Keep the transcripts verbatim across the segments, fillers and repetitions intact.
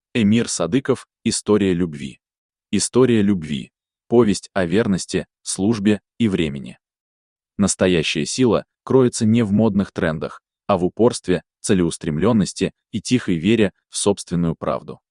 Эмир Садыков. История любви. История любви. Повесть о верности, службе и времени. Настоящая сила кроется не в модных трендах, а в упорстве, целеустремленности и тихой вере в собственную правду.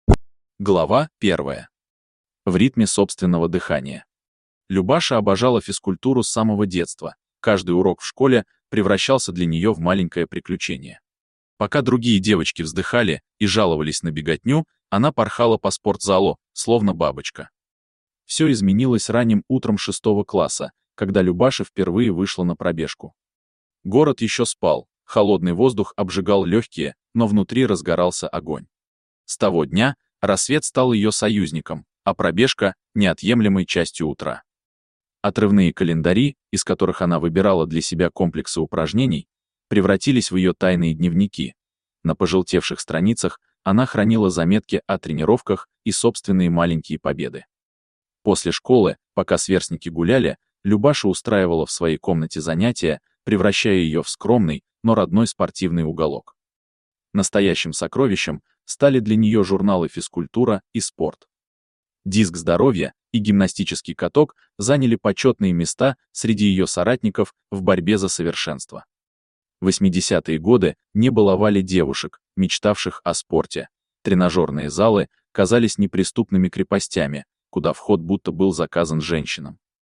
Глава первая. В ритме собственного дыхания. Любаша обожала физкультуру с самого детства. Каждый урок в школе превращался для нее в маленькое приключение. Пока другие девочки вздыхали и жаловались на беготню, она порхала по спортзалу, словно бабочка. Все изменилось ранним утром шестого класса, когда Любаша впервые вышла на пробежку. Город еще спал, холодный воздух обжигал легкие, но внутри разгорался огонь. С того дня рассвет стал ее союзником, а пробежка — неотъемлемой частью утра. Отрывные календари, из которых она выбирала для себя комплексы упражнений, превратились в ее тайные дневники. На пожелтевших страницах она хранила заметки о тренировках и собственные маленькие победы. После школы, пока сверстники гуляли, Любаша устраивала в своей комнате занятия, превращая ее в скромный, но родной спортивный уголок. Настоящим сокровищем стали для нее журналы «Физкультура» и «Спорт». «Диск здоровья» и «Гимнастический каток» заняли почетные места среди ее соратников в борьбе за совершенство. В восьмидесятые годы не баловали девушек, мечтавших о спорте. Тренажерные залы казались неприступными крепостями, куда вход будто был заказан женщинам.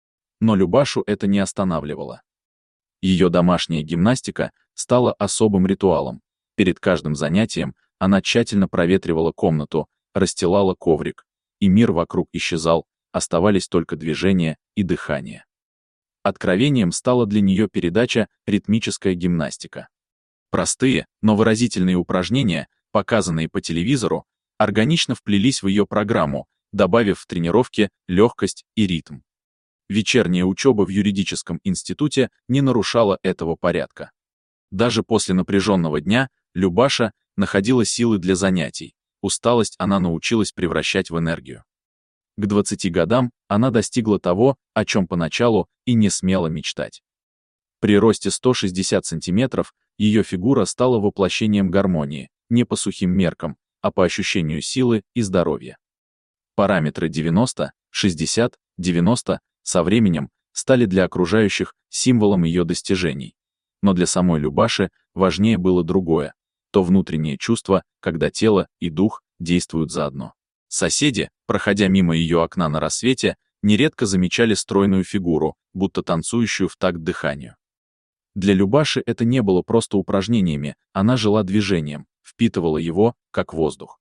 Но Любашу это не останавливало. Ее домашняя гимнастика стала особым ритуалом. Перед каждым занятием она тщательно проветривала комнату, расстилала коврик, и мир вокруг исчезал, оставались только движение и дыхание. Откровением стала для нее передача «Ритмическая гимнастика». Простые, но выразительные упражнения, показанные по телевизору, органично вплелись в ее программу, добавив в тренировки легкость и ритм. Вечерняя учеба в юридическом институте не нарушала этого порядка. Даже после напряженного дня Любаша находила силы для занятий, усталость она научилась превращать в энергию. К двадцати годам она достигла того, о чем поначалу и не смела мечтать. При росте сто шестьдесят сантиметров ее фигура стала воплощением гармонии, не по сухим меркам, а по ощущению силы и здоровья. Параметры девяносто, шестьдесят, девяносто со временем стали для окружающих символом ее достижений. Но для самой Любаши важнее было другое, то внутреннее чувство, когда тело и дух действуют заодно. Соседи, проходя мимо ее окна на рассвете, нередко замечали стройную фигуру, будто танцующую в такт дыханию. Для Любаши это не было просто упражнениями, она жила движением, впитывала его, как воздух.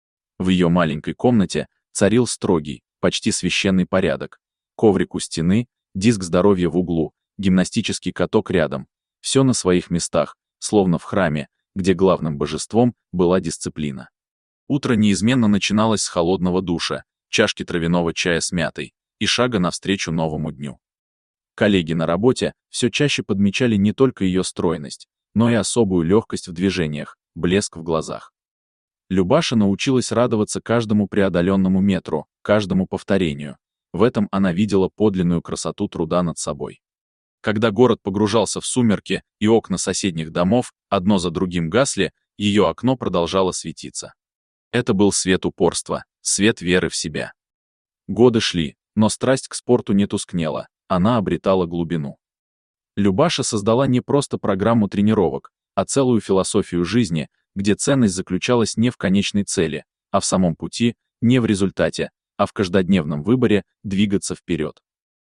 В ее маленькой комнате царил строгий, почти священный порядок. Коврик у стены, диск здоровья в углу, гимнастический каток рядом. Все на своих местах, словно в храме, где главным божеством была дисциплина. Утро неизменно начиналось с холодного душа, чашки травяного чая с мятой и шага навстречу новому дню. Коллеги на работе все чаще подмечали не только ее стройность, но и особую легкость в движениях, блеск в глазах. Любаша научилась радоваться каждому преодоленному метру, каждому повторению. В этом она видела подлинную красоту труда над собой. Когда город погружался в сумерки и окна соседних домов одно за другим гасли, ее окно продолжало светиться. Это был свет упорства, свет веры в себя. Годы шли, но страсть к спорту не тускнела, она обретала глубину. Любаша создала не просто программу тренировок, а целую философию жизни, где ценность заключалась не в конечной цели, а в самом пути, не в результате, а в каждодневном выборе двигаться вперед.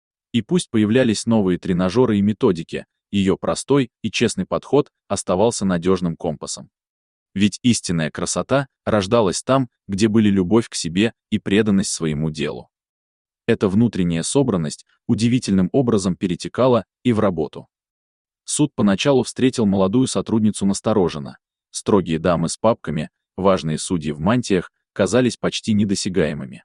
И пусть появлялись новые тренажеры и методики, ее простой и честный подход оставался надежным компасом. Ведь истинная красота рождалась там, где были любовь к себе и преданность своему делу. Эта внутренняя собранность удивительным образом перетекала и в работу. Суд поначалу встретил молодую сотрудницу настороженно. Строгие дамы с папками, важные судьи в мантиях казались почти недосягаемыми.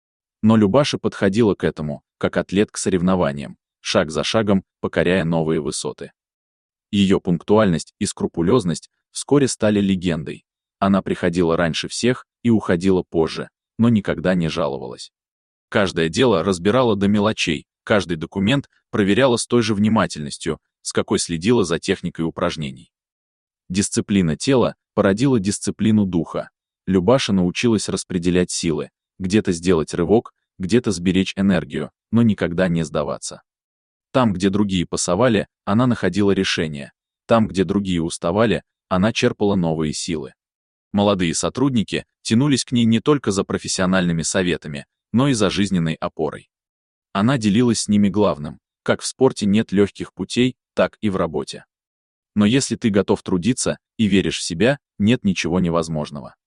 Но Любаша подходила к этому, как атлет к соревнованиям, шаг за шагом покоряя новые высоты. Ее пунктуальность и скрупулезность вскоре стали легендой. Она приходила раньше всех и уходила позже, но никогда не жаловалась. Каждое дело разбирала до мелочей, каждый документ проверяла с той же внимательностью, с какой следила за техникой упражнений. Дисциплина тела породила дисциплину духа. Любаша научилась распределять силы, где-то сделать рывок, где-то сберечь энергию, но никогда не сдаваться. Там, где другие пасовали, она находила решение. Там, где другие уставали, она черпала новые силы. Молодые сотрудники тянулись к ней не только за профессиональными советами, но и за жизненной опорой. Она делилась с ними главным: как в спорте нет легких путей, так и в работе. Но если ты готов трудиться и веришь в себя, нет ничего невозможного.